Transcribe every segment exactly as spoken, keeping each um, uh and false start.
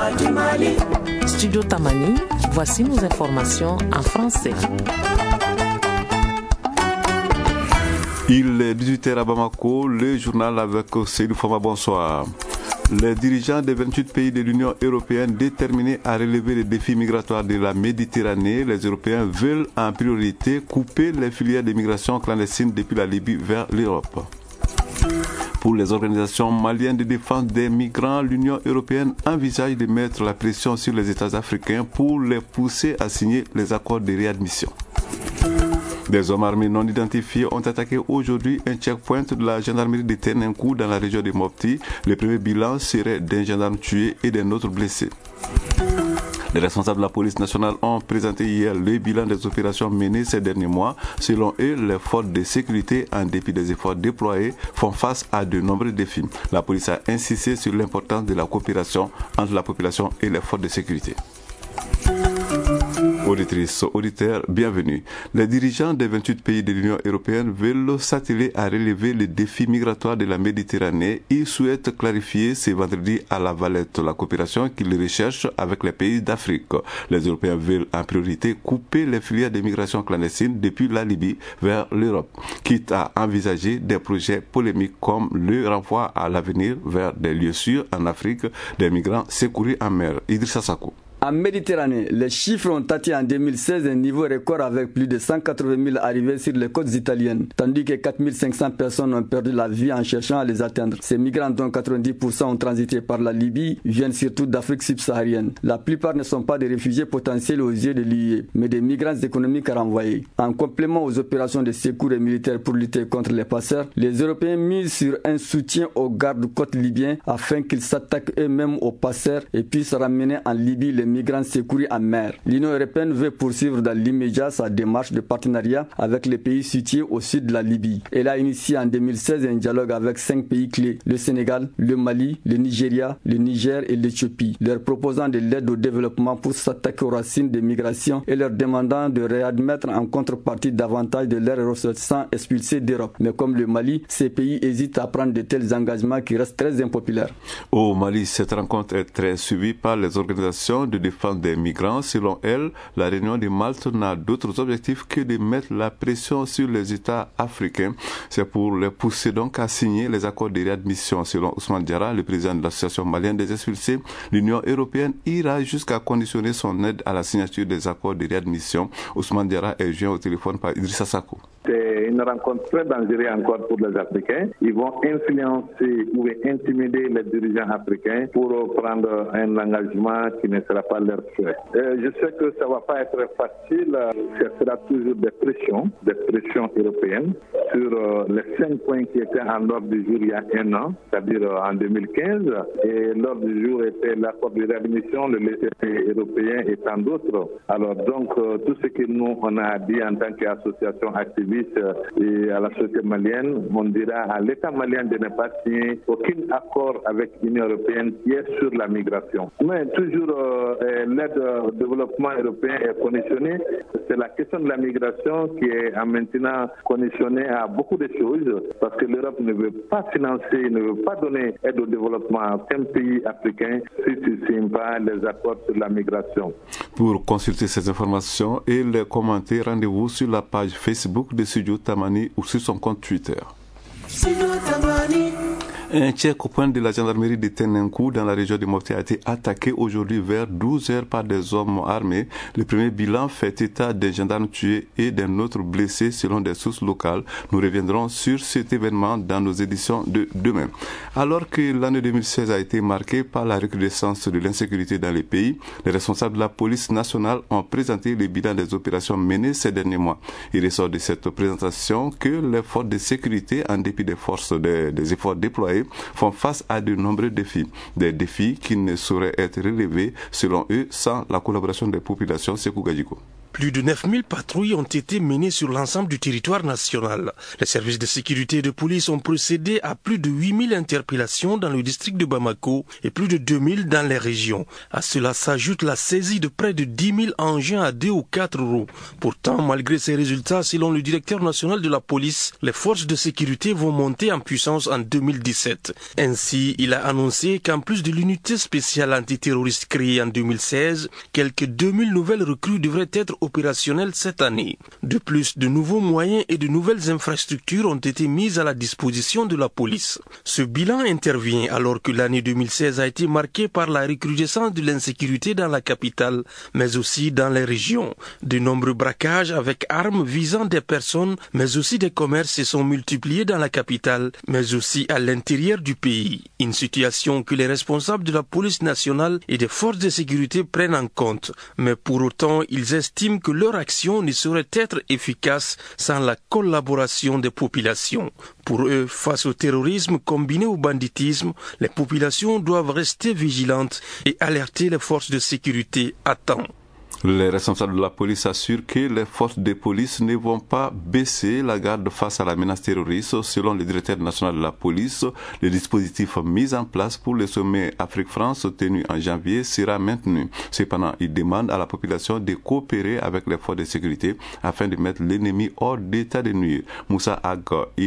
du Mali. Studio Tamani, voici nos informations en français. Il est dix-huit heures à Bamako, le journal avec Seydou Fama, bonsoir. Les dirigeants des vingt-huit pays de l'Union européenne déterminés à relever les défis migratoires de la Méditerranée, les Européens veulent en priorité couper les filières d'immigration clandestine depuis la Libye vers l'Europe. Pour les organisations maliennes de défense des migrants, l'Union européenne envisage de mettre la pression sur les États africains pour les pousser à signer les accords de réadmission. Des hommes armés non identifiés ont attaqué aujourd'hui un checkpoint de la gendarmerie de Tenenkou dans la région de Mopti. Le premier bilan serait d'un gendarme tué et d'un autre blessé. Les responsables de la police nationale ont présenté hier le bilan des opérations menées ces derniers mois. Selon eux, les forces de sécurité, en dépit des efforts déployés, font face à de nombreux défis. La police a insisté sur l'importance de la coopération entre la population et les forces de sécurité. Auditrices, auditeurs, bienvenue. Les dirigeants des vingt-huit pays de l'Union européenne veulent s'atteler à relever les défis migratoires de la Méditerranée. Ils souhaitent clarifier ce vendredi à La Valette la coopération qu'ils recherchent avec les pays d'Afrique. Les Européens veulent en priorité couper les filières d'immigration clandestine depuis la Libye vers l'Europe, quitte à envisager des projets polémiques comme le renvoi à l'avenir vers des lieux sûrs en Afrique des migrants secourus en mer. Idrissa Sako. En Méditerranée, les chiffres ont atteint en deux mille seize un niveau record avec plus de cent quatre-vingt mille arrivées sur les côtes italiennes, tandis que quatre mille cinq cents personnes ont perdu la vie en cherchant à les atteindre. Ces migrants, dont quatre-vingt-dix pour cent ont transité par la Libye, viennent surtout d'Afrique subsaharienne. La plupart ne sont pas des réfugiés potentiels aux yeux de l'U E, mais des migrants économiques renvoyés. En complément aux opérations de secours et militaires pour lutter contre les passeurs, les Européens misent sur un soutien aux gardes-côtes libyens afin qu'ils s'attaquent eux-mêmes aux passeurs et puissent ramener en Libye les migrants secourus en mer. L'Union européenne veut poursuivre dans l'immédiat sa démarche de partenariat avec les pays situés au sud de la Libye. Elle a initié en deux mille seize un dialogue avec cinq pays clés, le Sénégal, le Mali, le Nigeria, le Niger et l'Éthiopie, leur proposant de l'aide au développement pour s'attaquer aux racines des migrations et leur demandant de réadmettre en contrepartie davantage de leurs ressortissants expulsés d'Europe. Mais comme le Mali, ces pays hésitent à prendre de tels engagements qui restent très impopulaires. Au Mali, cette rencontre est très suivie par les organisations de défense des migrants. Selon elle, la réunion de Malte n'a d'autres objectifs que de mettre la pression sur les États africains. C'est pour les pousser donc à signer les accords de réadmission. Selon Ousmane Diarra, le président de l'association malienne des expulsés, l'Union européenne ira jusqu'à conditionner son aide à la signature des accords de réadmission. Ousmane Diarra est joint au téléphone par Idrissa Sako. C'est une rencontre très dangereuse encore pour les Africains. Ils vont influencer ou intimider les dirigeants africains pour prendre un engagement qui ne sera pas leur souhait. Euh, je sais que ça ne va pas être facile. Ce sera toujours des pressions, des pressions européennes sur euh, les cinq points qui étaient en ordre du jour il y a un an, c'est-à-dire euh, en deux mille quinze. Et l'ordre du jour était l'accord de réadmission, le laissez-passer européen et tant d'autres. Alors donc, euh, tout ce que nous, on a dit en tant qu'association activiste et à la société malienne, on dira à l'État malien de ne pas signer aucun accord avec l'Union européenne qui est sur la migration. Mais toujours euh, l'aide au développement européen est conditionnée. C'est la question de la migration qui est maintenant conditionnée à beaucoup de choses parce que l'Europe ne veut pas financer, ne veut pas donner aide au développement à aucun pays africain si tu ne signes pas les accords sur la migration. Pour consulter ces informations et les commenter, rendez-vous sur la page Facebook de Studio Tamani ou sur son compte Twitter. Un checkpoint de la gendarmerie de Tenenkou dans la région de Mopti a été attaqué aujourd'hui vers douze heures par des hommes armés. Le premier bilan fait état d'un gendarme tué et d'un autre blessé selon des sources locales. Nous reviendrons sur cet événement dans nos éditions de demain. Alors que l'année deux mille seize a été marquée par la recrudescence de l'insécurité dans les pays, les responsables de la police nationale ont présenté le bilan des opérations menées ces derniers mois. Il ressort de cette présentation que les forces de sécurité, en dépit des forces des, des efforts déployés, font face à de nombreux défis. Des défis qui ne sauraient être relevés, selon eux, sans la collaboration des populations. Sekou Gadjiko. Plus de neuf mille patrouilles ont été menées sur l'ensemble du territoire national. Les services de sécurité et de police ont procédé à plus de huit mille interpellations dans le district de Bamako et plus de deux mille dans les régions. À cela s'ajoute la saisie de près de dix mille engins à deux ou quatre roues. Pourtant, malgré ces résultats, selon le directeur national de la police, les forces de sécurité vont monter en puissance en deux mille dix-sept. Ainsi, il a annoncé qu'en plus de l'unité spéciale antiterroriste créée en deux mille seize, quelques deux mille nouvelles recrues devraient être opérationnelles cette année. De plus, de nouveaux moyens et de nouvelles infrastructures ont été mises à la disposition de la police. Ce bilan intervient alors que l'année deux mille seize a été marquée par la recrudescence de l'insécurité dans la capitale, mais aussi dans les régions. De nombreux braquages avec armes visant des personnes, mais aussi des commerces se sont multipliés dans la capitale, mais aussi à l'intérieur du pays. Une situation que les responsables de la police nationale et des forces de sécurité prennent en compte. Mais pour autant, ils estiment que leur action ne saurait être efficace sans la collaboration des populations. Pour eux, face au terrorisme combiné au banditisme, les populations doivent rester vigilantes et alerter les forces de sécurité à temps. Les responsables de la police assurent que les forces de police ne vont pas baisser la garde face à la menace terroriste. Selon le directeur national de la police, le dispositif mis en place pour le sommet Afrique-France tenu en janvier sera maintenu. Cependant, il demande à la population de coopérer avec les forces de sécurité afin de mettre l'ennemi hors d'état de nuire. Moussa Ag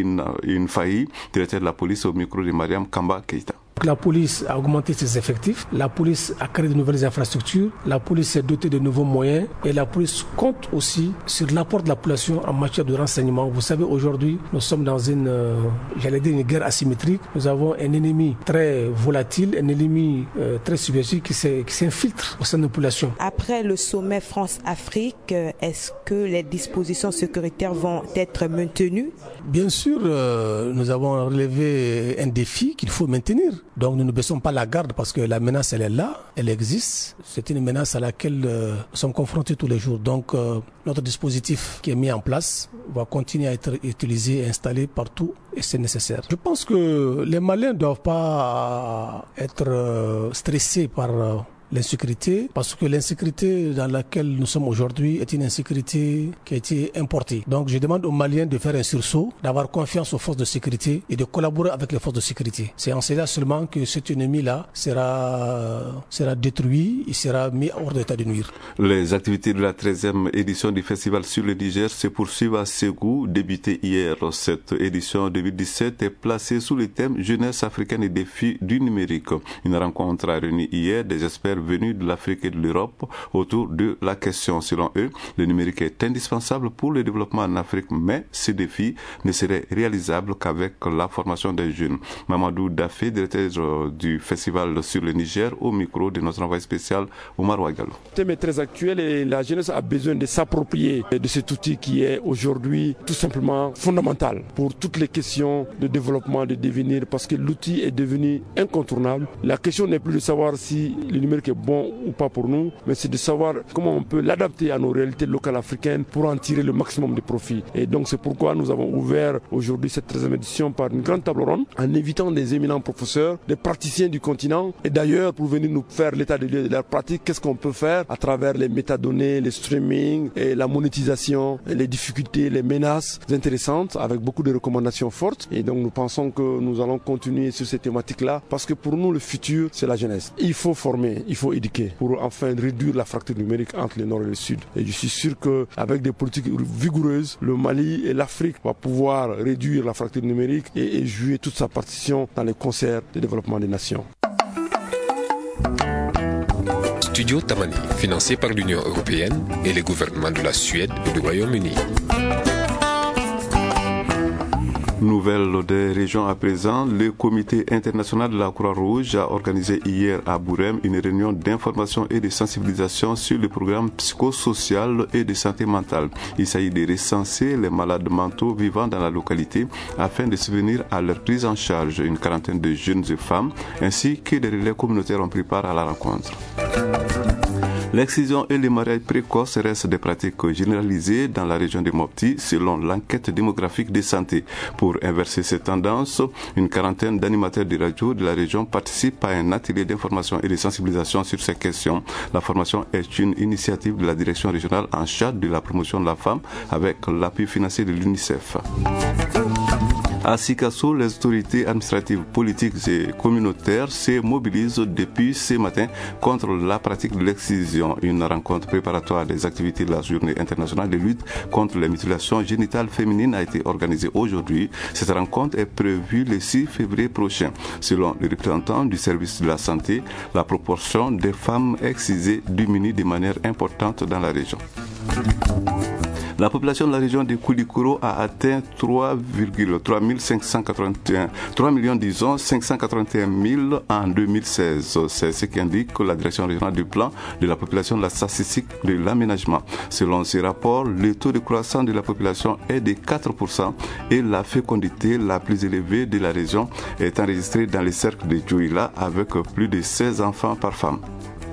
Infaï, directeur de la police au micro de Mariam Kamba Keita. La police a augmenté ses effectifs, la police a créé de nouvelles infrastructures, la police s'est dotée de nouveaux moyens et la police compte aussi sur l'apport de la population en matière de renseignement. Vous savez, aujourd'hui, nous sommes dans une, euh, j'allais dire une guerre asymétrique. Nous avons un ennemi très volatile, un ennemi euh, très subversif qui s'infiltre au sein de la population. Après le sommet France-Afrique, est-ce que les dispositions sécuritaires vont être maintenues? Bien sûr, euh, nous avons relevé un défi qu'il faut maintenir. Donc nous ne baissons pas la garde parce que la menace elle est là, elle existe. C'est une menace à laquelle euh, nous sommes confrontés tous les jours. Donc euh, notre dispositif qui est mis en place va continuer à être utilisé et installé partout et c'est nécessaire. Je pense que les Maliens ne doivent pas être euh, stressés par euh, l'insécurité, parce que l'insécurité dans laquelle nous sommes aujourd'hui est une insécurité qui a été importée. Donc je demande aux Maliens de faire un sursaut, d'avoir confiance aux forces de sécurité et de collaborer avec les forces de sécurité. C'est en cela seulement que cet ennemi-là sera, sera détruit, il sera mis hors d'état de nuire. Les activités de la treizième édition du Festival sur le Niger se poursuivent à Ségou, débuté hier. Cette édition deux mille dix-sept est placée sous le thème Jeunesse africaine et défis du numérique. Une rencontre a réuni hier des experts venus de l'Afrique et de l'Europe autour de la question. Selon eux, le numérique est indispensable pour le développement en Afrique, mais ces défis ne seraient réalisables qu'avec la formation des jeunes. Mamadou Dafé, directeur du Festival sur le Niger, au micro de notre envoyé spécial Omar Ouagallo. Le thème est très actuel et la jeunesse a besoin de s'approprier de cet outil qui est aujourd'hui tout simplement fondamental pour toutes les questions de développement, de devenir, parce que l'outil est devenu incontournable. La question n'est plus de savoir si le numérique est bon ou pas pour nous, mais c'est de savoir comment on peut l'adapter à nos réalités locales africaines pour en tirer le maximum de profit. Et donc c'est pourquoi nous avons ouvert aujourd'hui cette treizième édition par une grande table ronde en invitant des éminents professeurs, des praticiens du continent et d'ailleurs pour venir nous faire l'état de lieu de leur pratique, qu'est-ce qu'on peut faire à travers les métadonnées, les streaming, et la monétisation, les difficultés, les menaces intéressantes avec beaucoup de recommandations fortes. Et donc nous pensons que nous allons continuer sur ces thématiques-là parce que pour nous le futur c'est la jeunesse. Il faut former, il faut éduquer pour enfin réduire la fracture numérique entre le nord et le sud. Et je suis sûr qu'avec des politiques vigoureuses, le Mali et l'Afrique vont pouvoir réduire la fracture numérique et, et jouer toute sa partition dans le concert de développement des nations. Studio Tamani, financé par l'Union européenne et les gouvernements de la Suède et du Royaume-Uni. Nouvelle des régions à présent, le comité international de la Croix-Rouge a organisé hier à Bourem une réunion d'information et de sensibilisation sur le programme psychosocial et de santé mentale. Il s'agit de recenser les malades mentaux vivant dans la localité afin de subvenir à leur prise en charge. Une quarantaine de jeunes et femmes ainsi que des relais communautaires ont pris part à la rencontre. L'excision et les mariages précoces restent des pratiques généralisées dans la région de Mopti selon l'enquête démographique de santé. Pour inverser ces tendances, une quarantaine d'animateurs de radio de la région participent à un atelier d'information et de sensibilisation sur ces questions. La formation est une initiative de la direction régionale en charge de la promotion de la femme avec l'appui financier de l'UNICEF. À Sikasso, les autorités administratives, politiques et communautaires se mobilisent depuis ce matin contre la pratique de l'excision. Une rencontre préparatoire des activités de la Journée internationale de lutte contre les mutilations génitales féminines a été organisée aujourd'hui. Cette rencontre est prévue le six février prochain. Selon les représentants du service de la santé, la proportion des femmes excisées diminue de manière importante dans la région. La population de la région de Koulikoro a atteint trois virgule trois millions disons cinq cent quatre-vingt-un mille en deux mille seize. C'est ce qu'indique la direction régionale du plan de la population de la statistique de l'aménagement. Selon ces rapports, le taux de croissance de la population est de quatre pour cent et la fécondité la plus élevée de la région est enregistrée dans les cercles de Djouila avec plus de seize enfants par femme.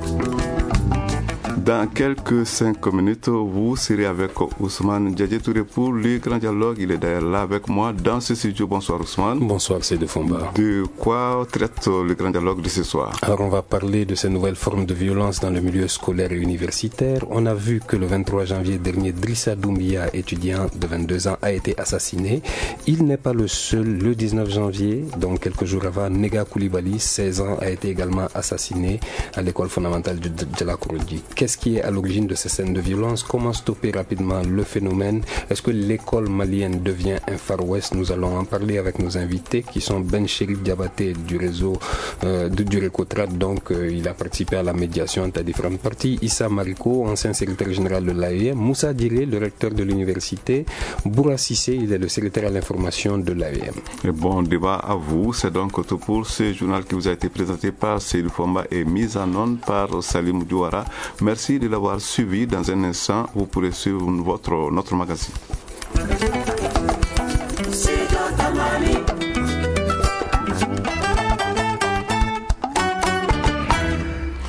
Dans quelques cinq minutes, vous serez avec Ousmane Diadjetouré pour le grand dialogue. Il est d'ailleurs là avec moi dans ce studio. Bonsoir Ousmane. Bonsoir Seydou Fomba. De quoi traite le grand dialogue de ce soir? Alors on va parler de ces nouvelles formes de violence dans le milieu scolaire et universitaire. On a vu que le vingt-trois janvier dernier, Drissa Doumbia, étudiant de vingt-deux ans, a été assassiné. Il n'est pas le seul. Le dix-neuf janvier, donc quelques jours avant, Nega Koulibaly, seize ans, a été également assassiné à l'école fondamentale de Djalakourodi. Qu'est-ce qui est à l'origine de ces scènes de violence? Comment stopper rapidement le phénomène? Est-ce que l'école malienne devient un Far West? Nous allons en parler avec nos invités qui sont Ben Chérif Diabaté du réseau euh, de du Récotrat. Donc euh, il a participé à la médiation entre différentes parties. Issa Mariko, ancien secrétaire général de l'A E M. Moussa Diré, le recteur de l'université. Boura Sissé, il est le secrétaire à l'information de l'A E M. Et bon débat à vous. C'est donc tout pour ce journal qui vous a été présenté par Seydou Fomba et mis en onde par Salim Douara. Merci de l'avoir suivi. Dans un instant, vous pourrez suivre votre, notre magazine.